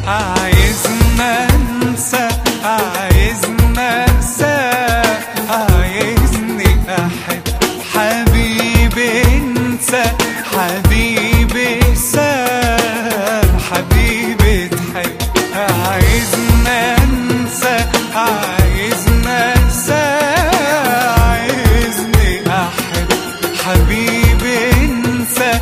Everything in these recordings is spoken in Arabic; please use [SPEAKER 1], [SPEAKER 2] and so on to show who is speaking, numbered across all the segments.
[SPEAKER 1] عايزنا انسى، عايزنا انسى، عايزني احب حبيبي انسى، حبيبي ساب حبيبي تحب. عايزنا انسى، عايزنا انسى، عايزني احب حبيبي انسى،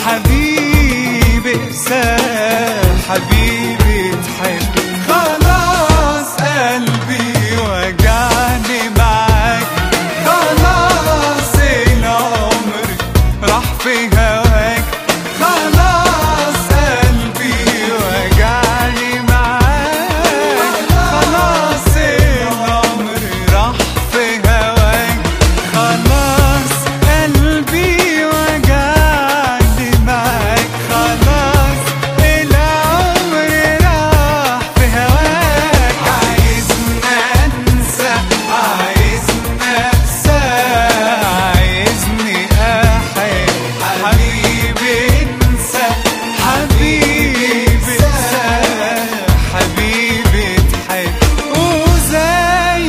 [SPEAKER 1] حبيبي ساب حبيبي تحب. خلاص قلبي وجعني معاك، خلاص العمر راح في هواك، خلاص قلبي وجعني معاك، خلاص العمر راح في هواك، خلاص قلبي وجعني معاك، خلاص العمر راح في هواك. عايزنا انسى، عايزنا انسى، عايزني احب حبيبي انسى، حبيبي انسى، حبيبي تحب وزي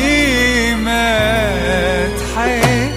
[SPEAKER 1] ما تحب.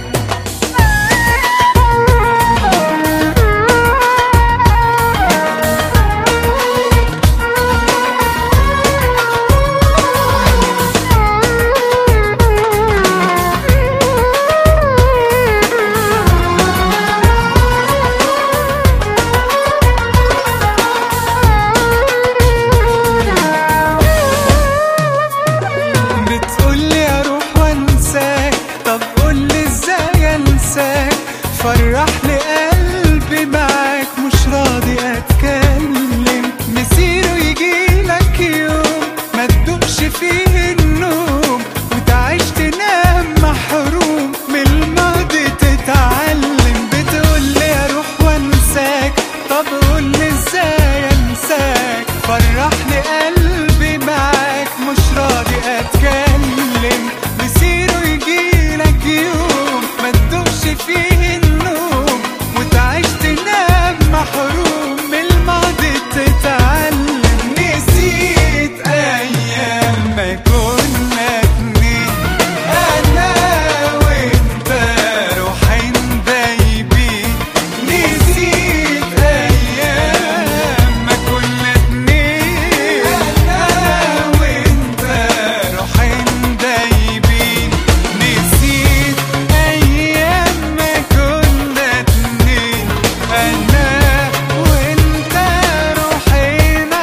[SPEAKER 1] بتقولي اروح وانساك، طب قولي ازاي انساك، فرح لي قلبي معاك، مش راضي اتكلم، مسيره يجيلك يوم ما تدوقش فيه النوم، وتعيش تنام محروم من الماضي تتعلم. بتقولي اروح وانساك، طب قولي ازاي انساك، فرح لي قلبي معاك، مش راضي اتكلم، مسيره يجيلك يوم ما تدوقش فيه النوم، وتعيش تنام محروم من الماضي تتعلم. نسيت ايام ما كنا اتنين، انا وانت روحين دايبين، نسيت ايام ما كنا اتنين، انا وانت روحين دايبين، نسيت ايام ما كنا اتنين، انا وانت روحينا.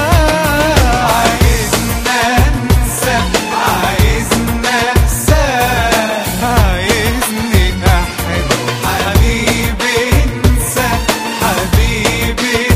[SPEAKER 1] عايزنا انسى، عايزنا انسى، عايزني احب حبيبي انسى، حبيبي